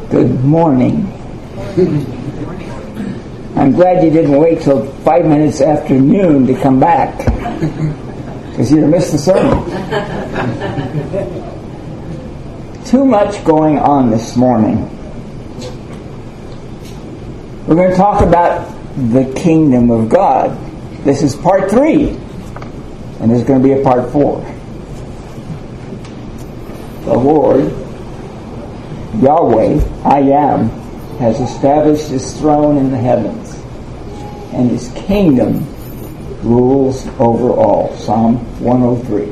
Good morning. I'm glad you didn't wait till 5 minutes after noon to come back, because you'd have missed the sermon. Too much going on this morning. We're going to talk about the kingdom of God. This is part 3, and there's going to be a part 4. The Lord, Yahweh, I Am, has established His throne in the heavens, and His kingdom rules over all. Psalm 103.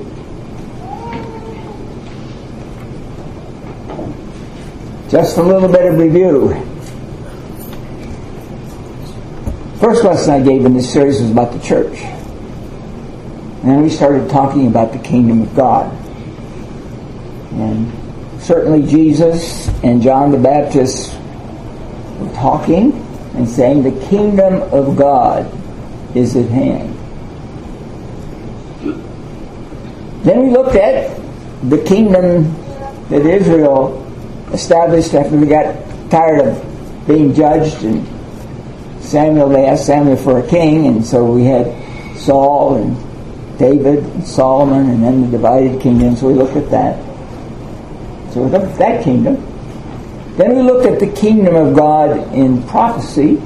Just a little bit of review. First lesson I gave in this series was about the church. And then we started talking about the kingdom of God. And certainly Jesus and John the Baptist were talking and saying the kingdom of God is at hand. Then we looked at the kingdom that Israel established after they got tired of being judged, and they asked Samuel for a king, and so we had Saul and David and Solomon, and then the divided kingdom. So we looked at that. So we looked at that kingdom. Then we looked at the kingdom of God in prophecy,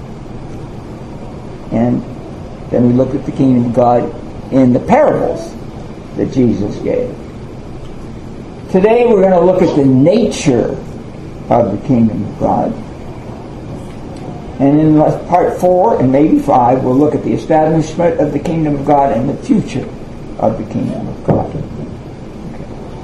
and then we looked at the kingdom of God in the parables that Jesus gave. Today we're going to look at the nature of the kingdom of God. And in part 4 and maybe 5, we'll look at the establishment of the kingdom of God and the future of the kingdom of God. Okay.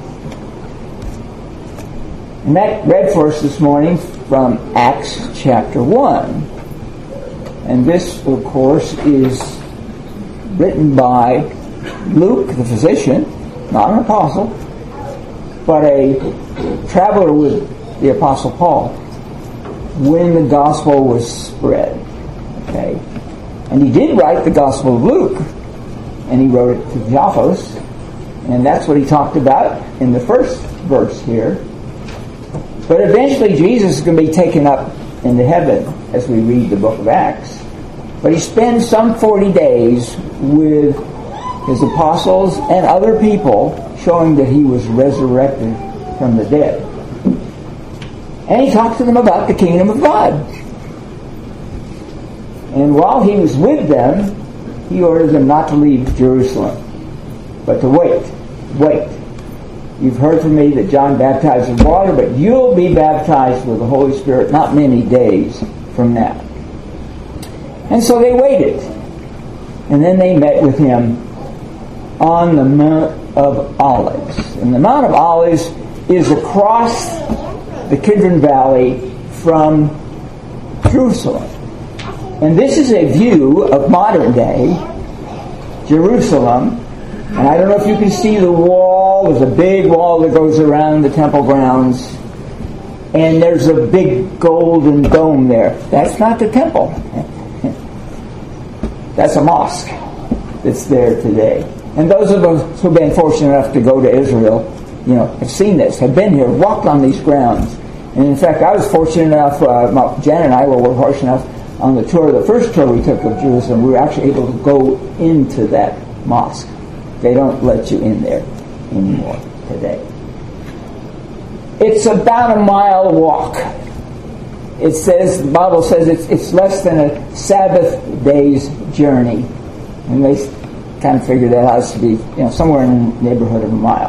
And Matt read for us this morning from Acts chapter 1. And this, of course, is written by Luke, the physician, not an apostle, but a traveler with the Apostle Paul when the gospel was spread. Okay? And he did write the Gospel of Luke, and he wrote it to Theophilus, and that's what he talked about in the first verse here. But eventually Jesus is going to be taken up into heaven as we read the book of Acts. But he spends some 40 days with his apostles and other people, showing that he was resurrected from the dead. And he talked to them about the kingdom of God. And while he was with them, he ordered them not to leave Jerusalem, but to wait. Wait. You've heard from me that John baptized with water, but you'll be baptized with the Holy Spirit not many days from now. And so they waited. And then they met with him on the Mount of Olives. And the Mount of Olives is across the Kidron Valley from Jerusalem. And this is a view of modern day Jerusalem. And I don't know if you can see the wall. There's a big wall that goes around the temple grounds. And there's a big golden dome there. That's not the temple. That's a mosque that's there today. And those of us who've been fortunate enough to go to Israel, have seen this, have been here, walked on these grounds. And in fact, I was fortunate enough, Jan and I were fortunate enough on the tour, the first tour we took of Jerusalem, we were actually able to go into that mosque. They don't let you in there anymore today. It's about a mile walk. It says, the Bible says it's less than a Sabbath day's journey. And they kind of figured that out to be somewhere in the neighborhood of a mile.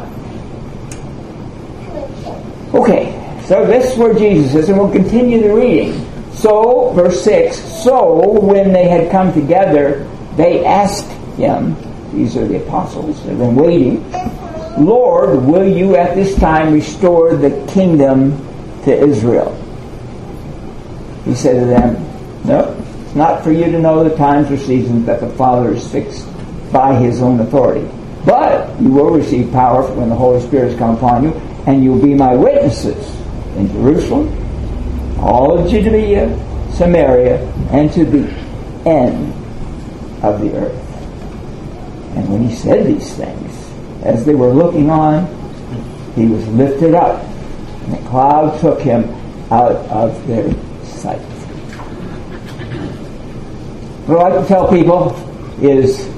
Okay, so this is where Jesus is, and we'll continue the reading. So, verse 6, so when they had come together, they asked him, these are the apostles, they've been waiting, Lord, will you at this time restore the kingdom to Israel? He said to them, no, it's not for you to know the times or seasons that the Father has fixed by His own authority. But you will receive power when the Holy Spirit has come upon you, and you'll be my witnesses in Jerusalem, all of Judea, Samaria, and to the end of the earth. And when he said these things, as they were looking on, he was lifted up, and the cloud took him, out of their sight. What I like to tell people is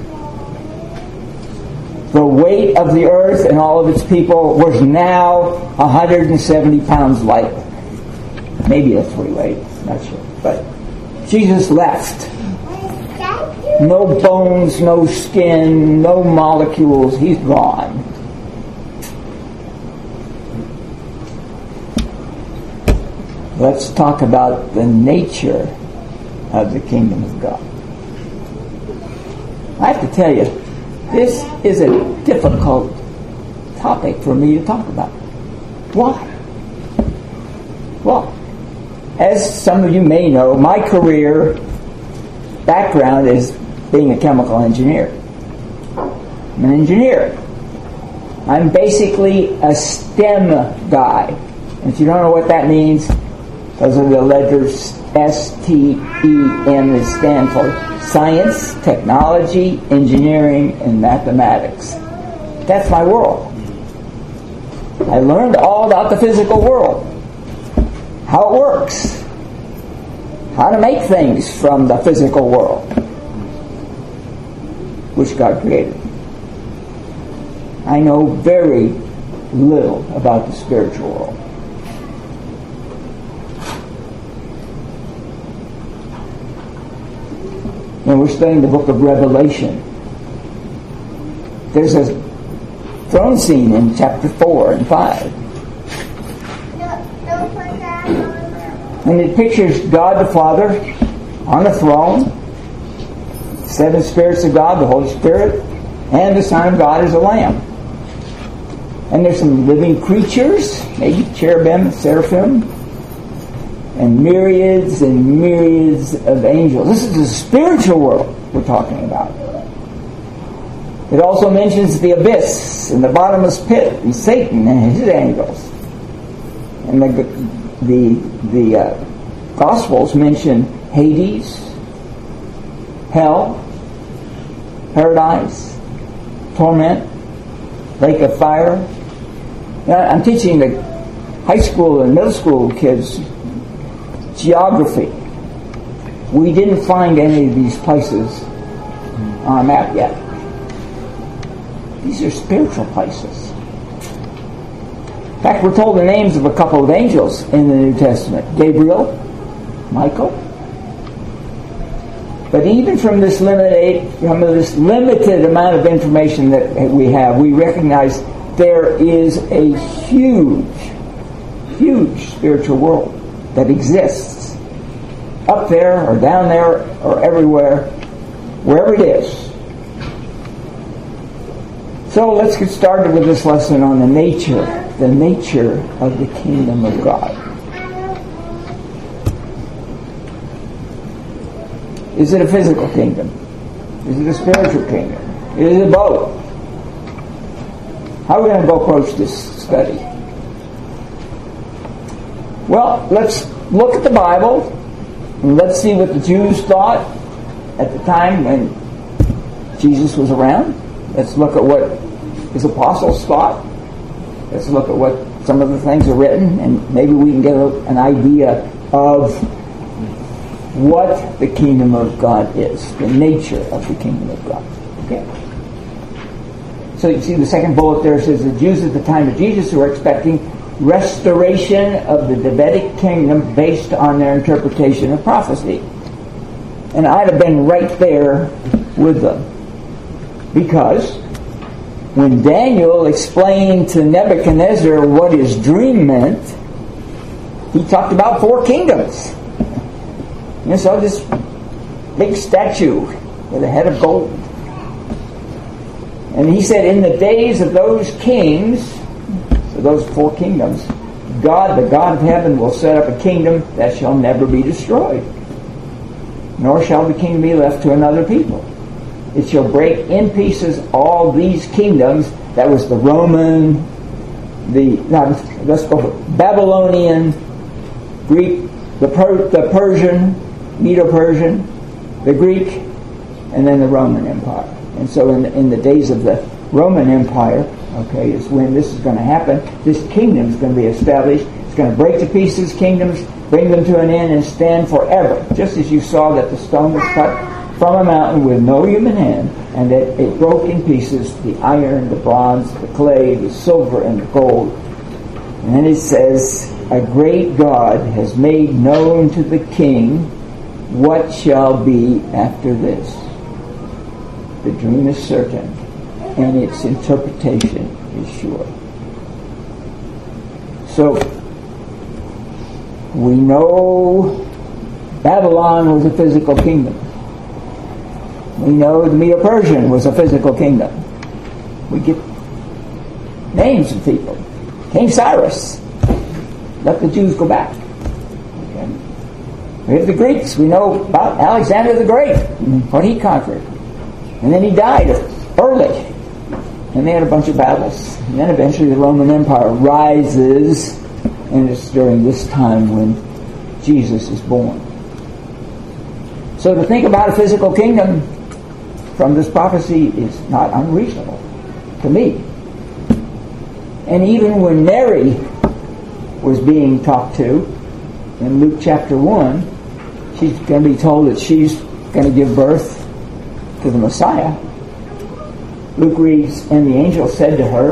the weight of the earth and all of its people was now 170 pounds lighter. Maybe that's what he weighed, not sure. But Jesus left. No bones, no skin, no molecules. He's gone. Let's talk about the nature of the kingdom of God. I have to tell you, this is a difficult topic for me to talk about. Why? Well, as some of you may know, my career background is being a chemical engineer. I'm an engineer. I'm basically a STEM guy. And if you don't know what that means, those are the letters STEM that stand for Science, Technology, Engineering, and Mathematics. That's my world. I learned all about the physical world. How it works. How to make things from the physical world, which God created. I know very little about the spiritual world. And we're studying the book of Revelation. There's a throne scene in chapter 4 and 5. And it pictures God the Father on a throne, 7 spirits of God, the Holy Spirit, and the Son of God as a lamb. And there's some living creatures, maybe cherubim and seraphim, and myriads of angels. This is the spiritual world we're talking about. It also mentions the abyss and the bottomless pit and Satan and his angels. And the Gospels mention Hades, hell, paradise, torment, lake of fire. Now, I'm teaching the high school and middle school kids geography. We didn't find any of these places on a map yet. These are spiritual places. In fact, we're told the names of a couple of angels in the New Testament. Gabriel, Michael. But even from this limited amount of information that we have, we recognize there is a huge spiritual world that exists up there or down there or everywhere, wherever it is. So let's get started with this lesson on the nature of the kingdom of God. Is it a physical kingdom? Is it a spiritual kingdom? Is it both? How are we going to go approach this study? Well, let's look at the Bible and let's see what the Jews thought at the time when Jesus was around. Let's look at what his apostles thought. Let's look at what some of the things are written, and maybe we can get an idea of what the kingdom of God is, the nature of the kingdom of God. Okay. So you see the second bullet there says the Jews at the time of Jesus were expecting restoration of the Davidic kingdom based on their interpretation of prophecy. And I'd have been right there with them. Because when Daniel explained to Nebuchadnezzar what his dream meant, he talked about 4 kingdoms. And so this big statue with a head of gold. And he said, in the days of those kings, so those 4 kingdoms, God, the God of heaven, will set up a kingdom that shall never be destroyed, nor shall the kingdom be left to another people. It shall break in pieces all these kingdoms. That was the Roman, Babylonian, Greek, the Persian, Medo-Persian, the Greek, and then the Roman Empire. And so in the days of the Roman Empire, okay, is when this is going to happen. This kingdom is going to be established. It's going to break to pieces kingdoms, bring them to an end, and stand forever. Just as you saw that the stone was cut from a mountain with no human hand, and that it broke in pieces the iron, the bronze, the clay, the silver, and the gold. And then it says, a great God has made known to the king what shall be after this. The dream is certain, and its interpretation is sure. So, we know Babylon was a physical kingdom. We know the Medo-Persian was a physical kingdom. We get names of people. King Cyrus let the Jews go back. Okay. We have the Greeks. We know about Alexander the Great, what he conquered. And then he died early. And they had a bunch of battles. And then eventually the Roman Empire rises, and it's during this time when Jesus is born. So to think about a physical kingdom from this prophecy is not unreasonable to me. And even when Mary was being talked to in Luke chapter 1, she's going to be told that she's going to give birth to the Messiah. Luke reads, and the angel said to her,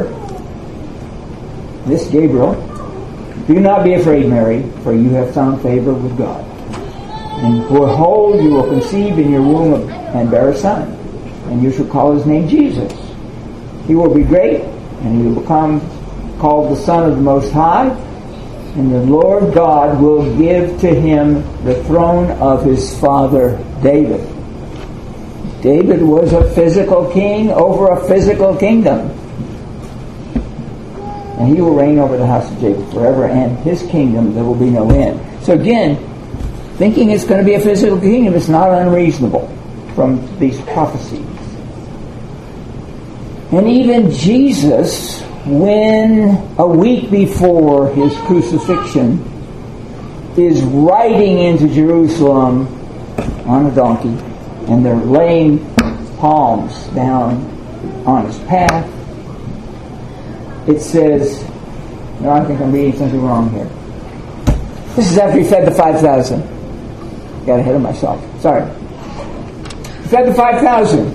this Gabriel, do not be afraid, Mary, for you have found favor with God. And behold, you will conceive in your womb and bear a son, and you shall call his name Jesus. He will be great, and he will become called the Son of the Most High, and the Lord God will give to him the throne of his father David. David was a physical king over a physical kingdom. And he will reign over the house of Jacob forever, and his kingdom there will be no end. So again, thinking it's going to be a physical kingdom is not unreasonable from these prophecies. And even Jesus, when a week before his crucifixion, is riding into Jerusalem on a donkey, and they're laying palms down on his path. It says, no, I think I'm reading something wrong here. This is after he fed the 5,000. Got ahead of myself. Sorry. He fed the 5,000.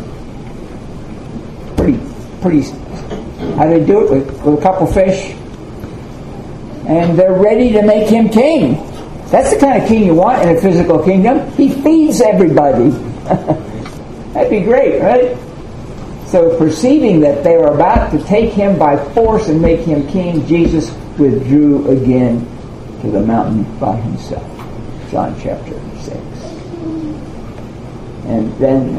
Pretty. How do they do it? With a couple fish. And they're ready to make him king. That's the kind of king you want in a physical kingdom. He feeds everybody. That'd be great, right? So perceiving that they were about to take him by force and make him king, Jesus withdrew again to the mountain by himself. John chapter 6. And then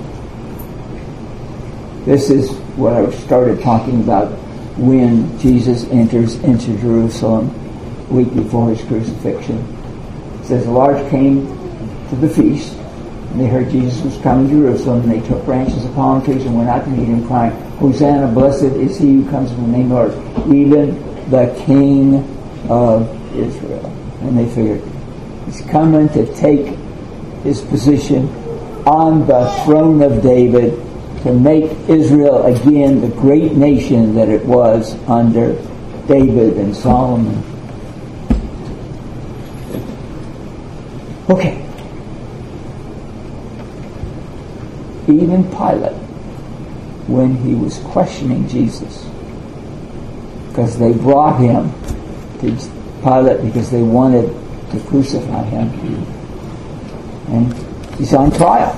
this is what I started talking about when Jesus enters into Jerusalem a week before his crucifixion. It says, the large came to the feast, and they heard Jesus was coming to Jerusalem, and they took branches of palm trees and went out to meet him, crying, Hosanna, blessed is he who comes in the name of the Lord, even the King of Israel. And they figured, he's coming to take his position on the throne of David, to make Israel again the great nation that it was under David and Solomon. Okay. Even Pilate, when he was questioning Jesus, because they brought him to Pilate because they wanted to crucify him, and he's on trial.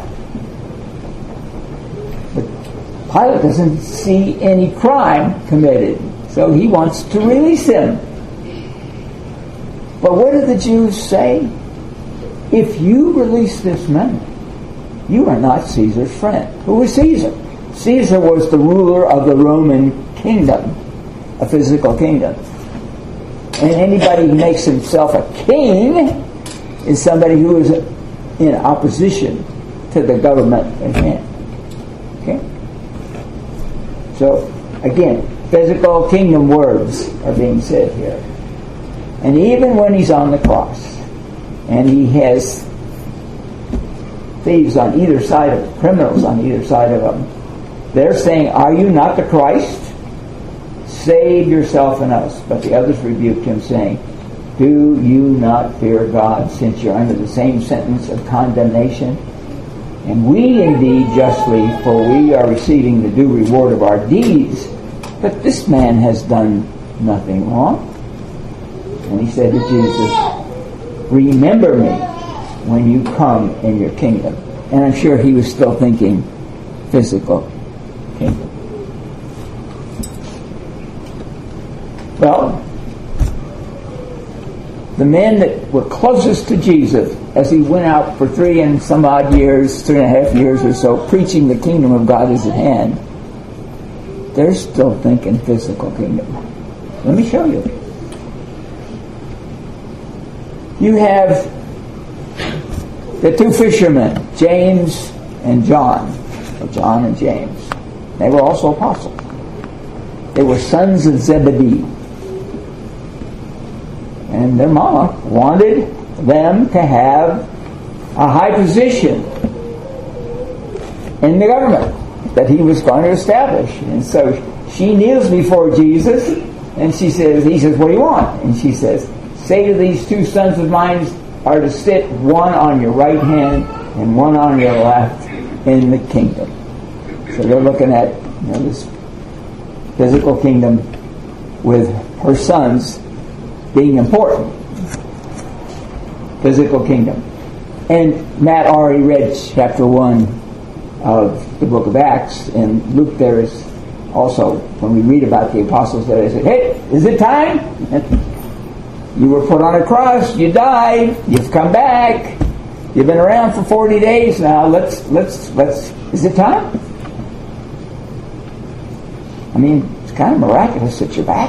Pilate doesn't see any crime committed, so he wants to release him. But what did the Jews say? If you release this man, you are not Caesar's friend. Who was Caesar? Caesar was the ruler of the Roman kingdom, a physical kingdom. And anybody who makes himself a king is somebody who is in opposition to the government at hand. Okay? So, again, physical kingdom words are being said here. And even when he's on the cross, and he has thieves on either side of him, criminals on either side of him, they're saying, are you not the Christ? Save yourself and us. But the others rebuked him, saying, Do you not fear God, since you're under the same sentence of condemnation? And we indeed justly, for we are receiving the due reward of our deeds. But this man has done nothing wrong. And he said to Jesus, remember me when you come in your kingdom. And I'm sure he was still thinking physical kingdom. Well, the men that were closest to Jesus as he went out for 3.5 years or so, preaching the kingdom of God is at hand, they're still thinking physical kingdom. Let me show you. You have the two fishermen, James and John, or John and James. They were also apostles. They were sons of Zebedee. And their mama wanted them to have a high position in the government that he was going to establish. And so she kneels before Jesus, and he says, what do you want? And she says, say to these two sons of mine are to sit one on your right hand and one on your left in the kingdom. So they're looking at this physical kingdom with her sons being important. Physical kingdom. And Matt already read chapter 1 of the book of Acts, and Luke there is also, when we read about the apostles there, they say, hey, is it time? You were put on a cross, you died, you've come back, you've been around for 40 days now, let's is it time? I mean, it's kind of miraculous that you're back.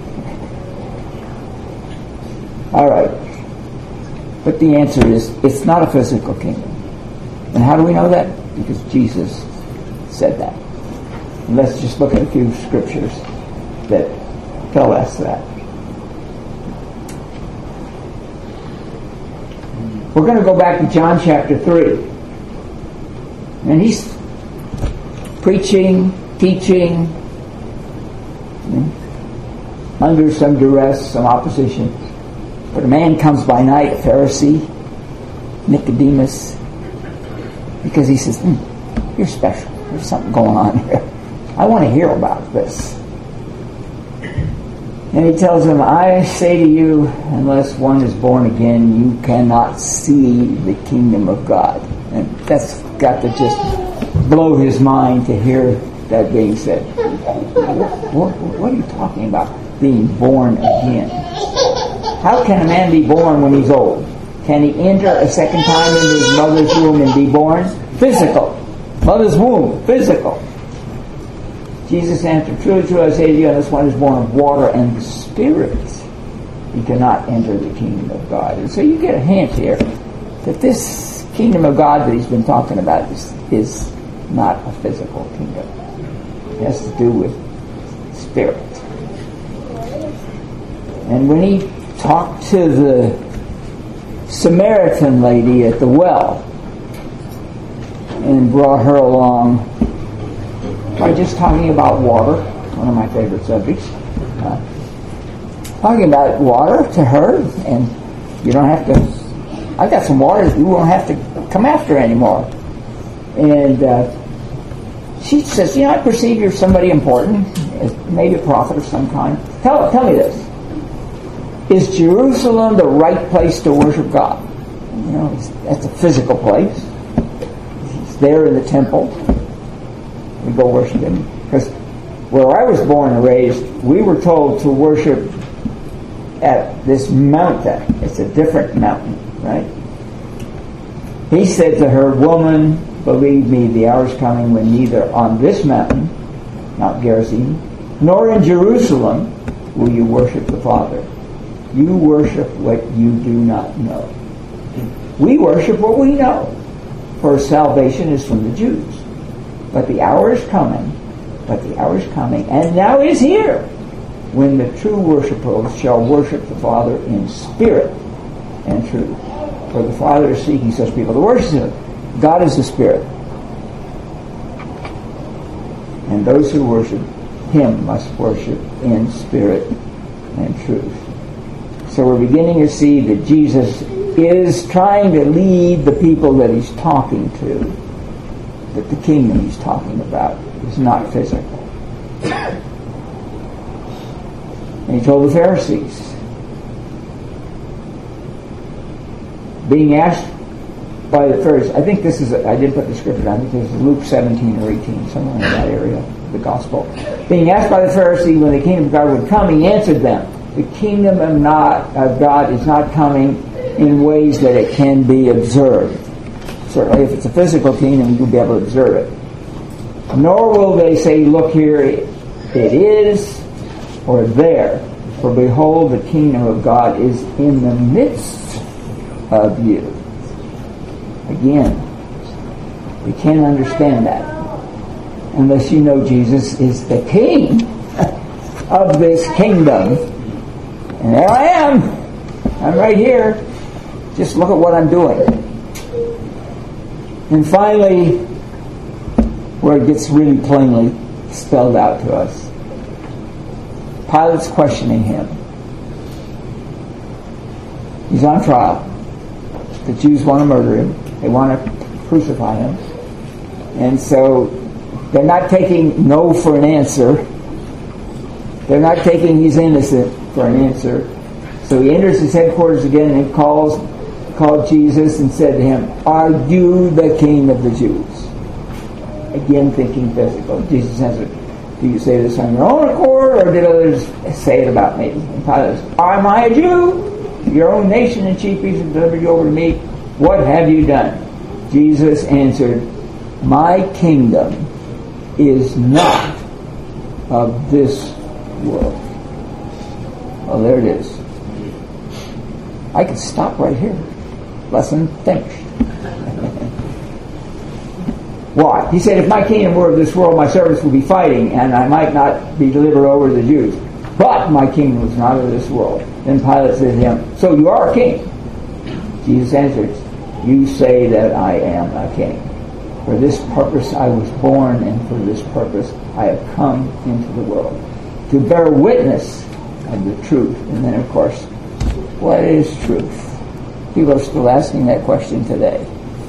All right. But the answer is, it's not a physical kingdom. And how do we know that? Because Jesus said that. And let's just look at a few scriptures that tell us that. We're going to go back to John chapter 3. And he's preaching, teaching, under some duress, some opposition. But a man comes by night, a Pharisee, Nicodemus, because he says, you're special. There's something going on here. I want to hear about this. And he tells him, I say to you, unless one is born again, you cannot see the kingdom of God. And that's got to just blow his mind to hear that being said. What are you talking about? Being born again. How can a man be born when he's old? Can he enter a second time into his mother's womb and be born? Physical. Mother's womb. Physical. Jesus answered, truly, truly, I say to you, unless one is born of water and the Spirit, he cannot enter the kingdom of God. And so you get a hint here that this kingdom of God that he's been talking about is not a physical kingdom. It has to do with spirit. And when he talked to the Samaritan lady at the well and brought her along by just talking about water, one of my favorite subjects, talking about water to her, and you don't have to, I've got some water that you won't have to come after anymore. And she says, I perceive you're somebody important, maybe a prophet of some kind. Tell me this. Is Jerusalem the right place to worship God? That's a physical place. It's there in the temple. We go worship Him. Because where I was born and raised, we were told to worship at this mountain. It's a different mountain, right? He said to her, woman, believe me, the hour is coming when neither on this mountain, Mount Gerizim, nor in Jerusalem will you worship the Father. You worship what you do not know. We worship what we know. For salvation is from the Jews. But the hour is coming, and now is here, when the true worshipers shall worship the Father in spirit and truth. For the Father is seeking such people to worship Him. God is the Spirit. And those who worship Him must worship in spirit and truth. So we're beginning to see that Jesus is trying to lead the people that he's talking to, that the kingdom he's talking about is not physical. And he told the Pharisees, being asked by the Pharisees, I think this is, I didn't put the scripture down, I think this is Luke 17 or 18, somewhere in that area of the gospel. Being asked by the Pharisees when the kingdom of God would come, he answered them, the kingdom of God is not coming in ways that it can be observed. Certainly if it's a physical kingdom, you'll be able to observe it. Nor will they say, look here, it is, or there. For behold, the kingdom of God is in the midst of you. Again, you can't understand that unless you know Jesus is the king of this kingdom. And there I am. I'm right here. Just look at what I'm doing. And finally, where it gets really plainly spelled out to us, Pilate's questioning him. He's on trial. The Jews want to murder him. They want to crucify him. And so they're not taking no for an answer. They're not taking he's innocent for an answer. So he enters his headquarters again and called Jesus and said to him, are you the king of the Jews? Again thinking physical. Jesus answered, do you say this on your own accord, or did others say it about me? And Pilate says, am I a Jew? Your own nation and chief priests have delivered you over to me. What have you done? Jesus answered, my kingdom is not of this world. Well, there it is. I could stop right here. Lesson finished. Why? He said, if my kingdom were of this world, my servants would be fighting, and I might not be delivered over to the Jews. But my kingdom is not of this world. Then Pilate said to him, so you are a king? Jesus answered, you say that I am a king. For this purpose I was born, and for this purpose I have come into the world, to bear witness of the truth. And then, of course, what is truth? People are still asking that question today.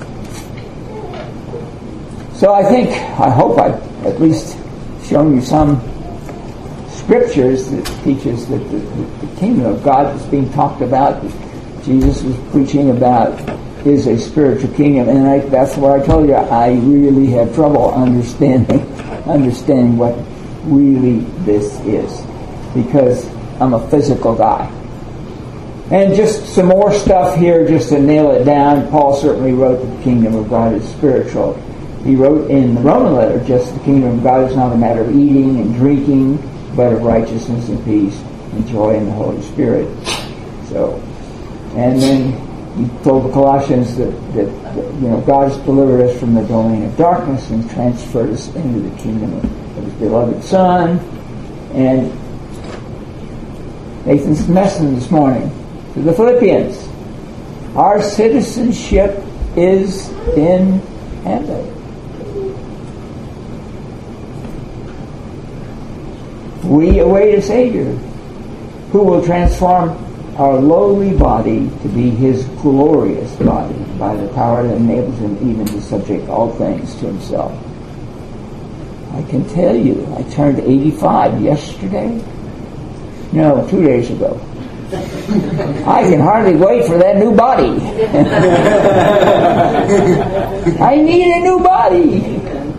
So I hope I've at least shown you some scriptures that teaches that the kingdom of God that's being talked about, that Jesus was preaching about, is a spiritual kingdom. And that's what I told you. I really have trouble understanding what really this is, because I'm a physical guy. And just some more stuff here just to nail it down. Paul certainly wrote that the kingdom of God is spiritual. He wrote in the Roman letter, just the kingdom of God is not a matter of eating and drinking, but of righteousness and peace and joy in the Holy Spirit. So, and then he told the Colossians that God has delivered us from the domain of darkness and transferred us into the kingdom of his beloved Son. And Nathan's message this morning to the Philippians, our citizenship is in heaven. We await a Savior who will transform our lowly body to be his glorious body by the power that enables him even to subject all things to himself. I can tell you, I turned 85 yesterday. No, 2 days ago. I can hardly wait for that new body. I need a new body.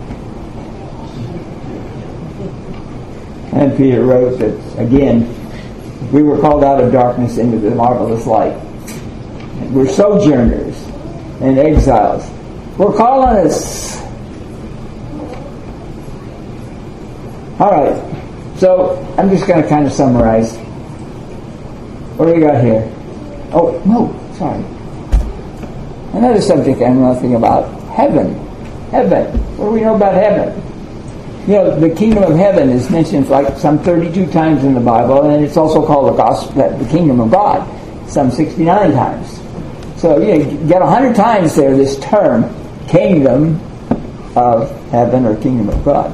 And Peter wrote that, again, we were called out of darkness into the marvelous light. We're sojourners and exiles. We're colonists. All right. So I'm just going to kind of summarize. What do we got here? Oh, no, sorry. Another subject I'm going to think about. Heaven. Heaven. What do we know about heaven? You know, the kingdom of heaven is mentioned like some 32 times in the Bible, and it's also called the kingdom of God, some 69 times. So you get 100 times there this term, kingdom of heaven or kingdom of God.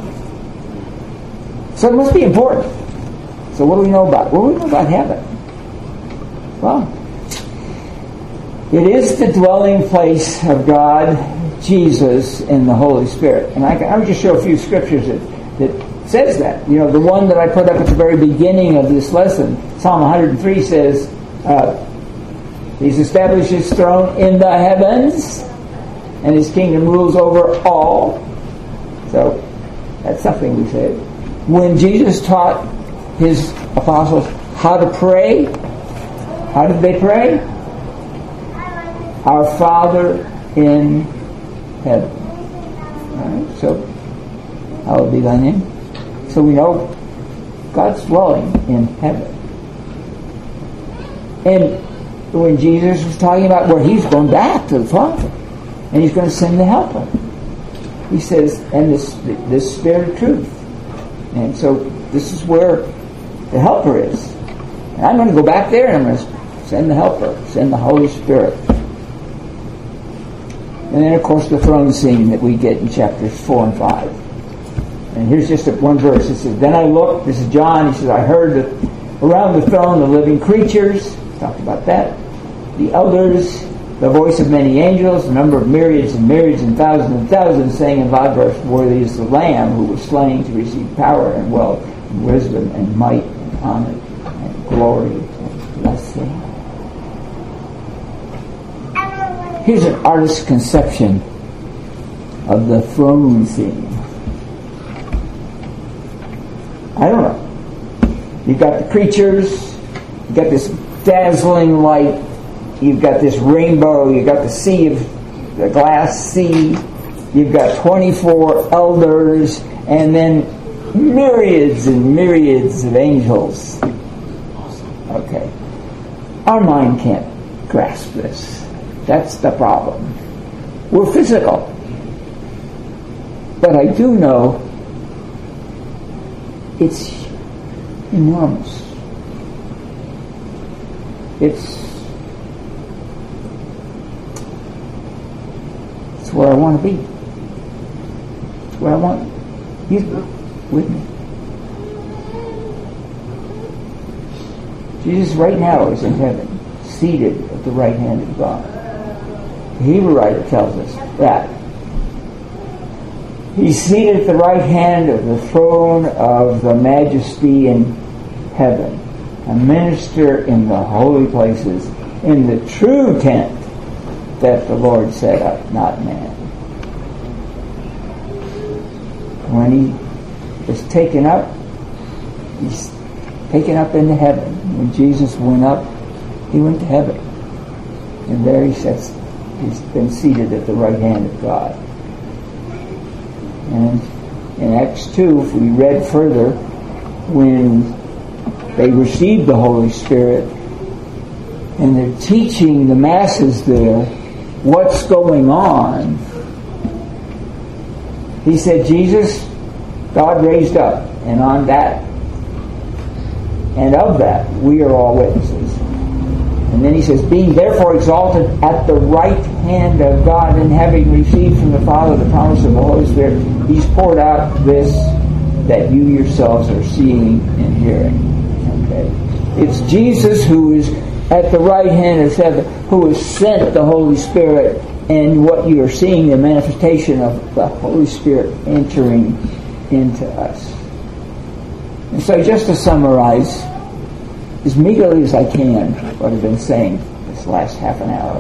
So it must be important. So what do we know about it? What do we know about heaven? Well, it is the dwelling place of God, Jesus, and the Holy Spirit. And I would just show a few scriptures that says that. You know, the one that I put up at the very beginning of this lesson, Psalm 103 says, He's established His throne in the heavens, and His kingdom rules over all. So, that's something we said. When Jesus taught His apostles how to pray, how did they pray? Our Father in heaven. Alright, so, hallowed be thy name. So we know God's dwelling in heaven. And when Jesus was talking about where He's going back to the Father, and He's going to send the Helper, He says, and this Spirit of truth. And so this is where the Helper is. And I'm going to go back there and I'm going to send the Helper, send the Holy Spirit. And then, of course, the throne scene that we get in chapters 4 and 5. And here's just one verse. It says, Then I looked, this is John, he says, I heard around the throne the living creatures, talked about that, the elders, the voice of many angels, the number of myriads and myriads and thousands, saying in loud voice, Worthy is the Lamb who was slain to receive power and wealth and wisdom and might and honor and glory and blessing. Here's an artist's conception of the throne scene. I don't know. You've got the creatures, you've got this dazzling light, you've got this rainbow, you've got the glass sea, you've got 24 elders, and then myriads and myriads of angels. Okay. Our mind can't grasp this. That's the problem. We're physical. But I do know it's enormous. It's where I want to be. It's where I want you with me. Jesus right now is in heaven, seated at the right hand of God. The Hebrew writer tells us that. He's seated at the right hand of the throne of the majesty in heaven, a minister in the holy places, in the true tent that the Lord set up, not man. When He was taken up, He's taken up into heaven. When Jesus went up, He went to heaven. And there He sits. He's been seated at the right hand of God. And in Acts 2, if we read further, when they received the Holy Spirit and they're teaching the masses there what's going on, He said, Jesus, God raised up, and on that and of that we are all witnesses. And then He says, being therefore exalted at the right hand of God, and having received from the Father the promise of the Holy Spirit, He's poured out this that you yourselves are seeing and hearing. Okay, it's Jesus who is at the right hand of heaven, who has sent the Holy Spirit, and what you are seeing, the manifestation of the Holy Spirit entering into us. And so, just to summarize, as meagerly as I can, what I've been saying this last half an hour.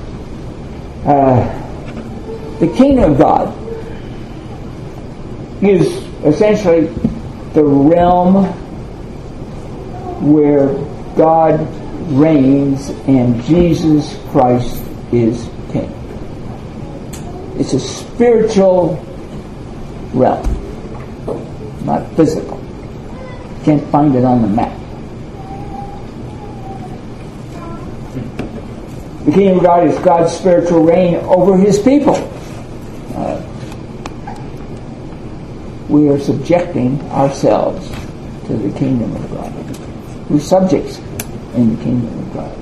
The kingdom of God is essentially the realm where God reigns and Jesus Christ is king. It's a spiritual realm, not physical. You can't find it on the map. The kingdom of God is God's spiritual reign over His people. We are subjecting ourselves to the kingdom of God. We're subjects in the kingdom of God.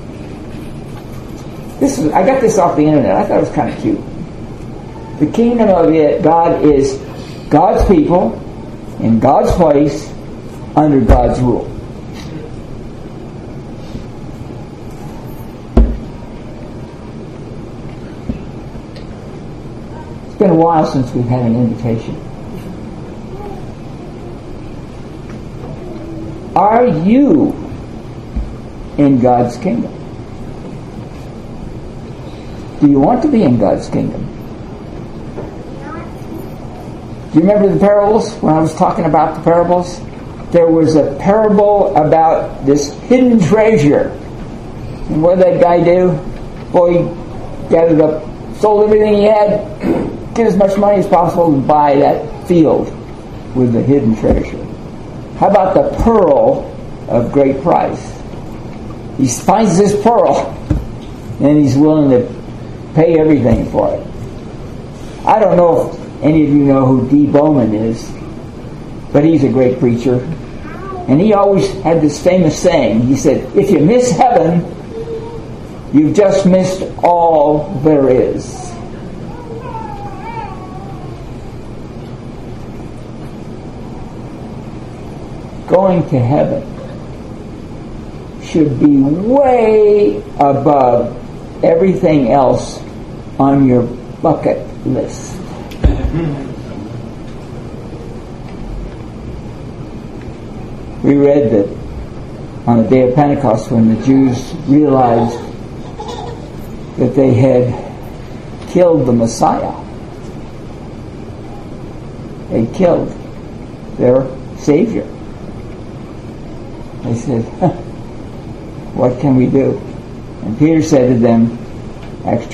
I got this off the internet. I thought it was kind of cute. The kingdom of God is God's people in God's place under God's rule. It's been a while since we've had an invitation. Are you in God's kingdom? Do you want to be in God's kingdom? Do you remember the parables? When I was talking about the parables, there was a parable about this hidden treasure. And what did that guy do? Boy, he gathered up, sold everything he had, get as much money as possible and buy that field with the hidden treasure. How about the pearl of great price? He finds this pearl and he's willing to pay everything for it. I don't know if any of you know who D. Bowman is, but he's a great preacher. And he always had this famous saying. He said, if you miss heaven, you've just missed all there is. Going to heaven should be way above everything else on your bucket list. We read that on the day of Pentecost, when the Jews realized that they had killed the Messiah, they killed their Savior. They said, what can we do? And Peter said to them, Acts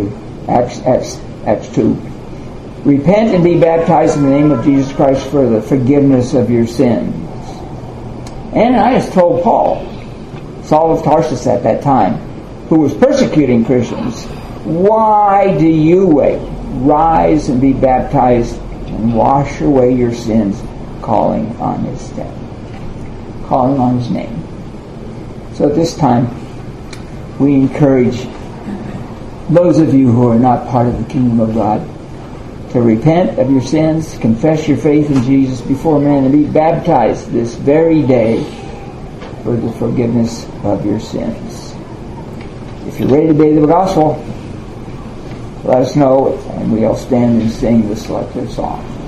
2, repent and be baptized in the name of Jesus Christ for the forgiveness of your sins. Ananias told Paul, Saul of Tarsus at that time, who was persecuting Christians, why do you wait? Rise and be baptized and wash away your sins, calling on his name. Calling on his name. So at this time, we encourage those of you who are not part of the kingdom of God to repent of your sins, confess your faith in Jesus before men, and be baptized this very day for the forgiveness of your sins. If you're ready to obey the gospel, let us know, and we'll stand and sing the selected song.